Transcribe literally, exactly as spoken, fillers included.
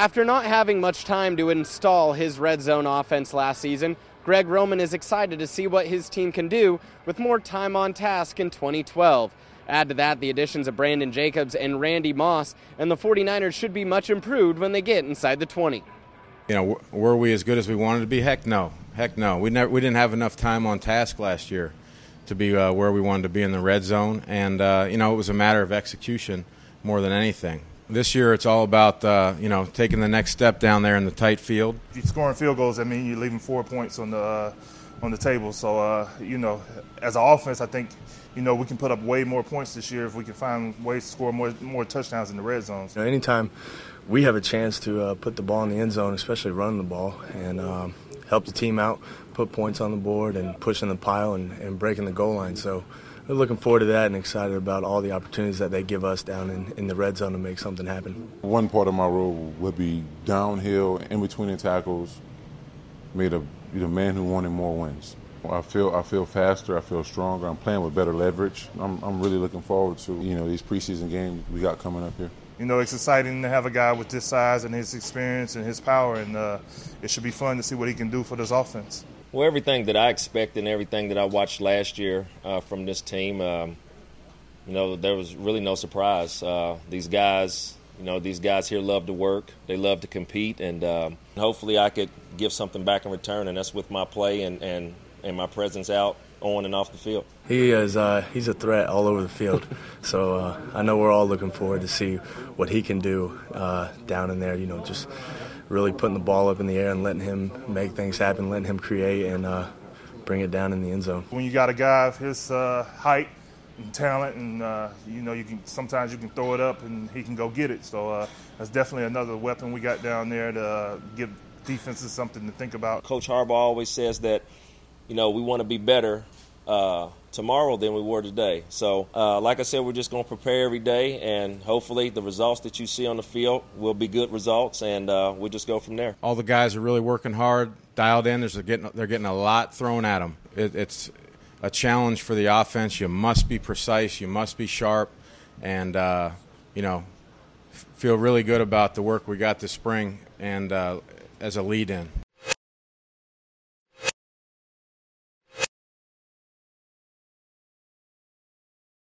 After not having much time to install his red zone offense last season, Greg Roman is excited to see what his team can do with more time on task in twenty twelve. Add to that the additions of Brandon Jacobs and Randy Moss, and the 49ers should be much improved when they get inside the twenty. You know, were we as good as we wanted to be? Heck no. Heck no. We never, we didn't have enough time on task last year to be uh, where we wanted to be in the red zone. And, uh, you know, it was a matter of execution more than anything. This year it's all about, uh, you know, taking the next step down there in the tight field. If you're scoring field goals, I mean, you're leaving four points on the uh, on the table. So, uh, you know, as an offense, I think, you know, we can put up way more points this year if we can find ways to score more more touchdowns in the red zones. You know, anytime we have a chance to uh, put the ball in the end zone, especially running the ball, and um, help the team out, put points on the board, and pushing the pile and, and breaking the goal line. So we're looking forward to that and excited about all the opportunities that they give us down in, in the red zone to make something happen. One part of my role would be downhill, in between the tackles, made a the man who wanted more wins. I feel I feel faster, I feel stronger, I'm playing with better leverage. I'm, I'm really looking forward to, you know, these preseason games we got coming up here. You know, it's exciting to have a guy with this size and his experience and his power, and uh, it should be fun to see what he can do for this offense. Well, everything that I expected and everything that I watched last year uh, from this team, um, you know, there was really no surprise. Uh, these guys, you know, these guys here love to work. They love to compete, and um, hopefully I could give something back in return, and that's with my play and, and, and my presence out on and off the field. He is uh, he's a threat all over the field. So uh, I know we're all looking forward to see what he can do uh, down in there, you know, just really putting the ball up in the air and letting him make things happen, letting him create and uh, bring it down in the end zone. When you got a guy of his uh, height and talent, and uh, you know, you can sometimes you can throw it up and he can go get it. So uh, that's definitely another weapon we got down there to uh, give defenses something to think about. Coach Harbaugh always says that, you know, we want to be better uh, tomorrow than we were today. So, uh, like I said, we're just going to prepare every day, and hopefully the results that you see on the field will be good results, and uh, we'll just go from there. All the guys are really working hard, dialed in. There's a getting, they're getting a lot thrown at them. It, it's a challenge for the offense. You must be precise. You must be sharp, and, uh, you know, f- feel really good about the work we got this spring and uh, as a lead-in.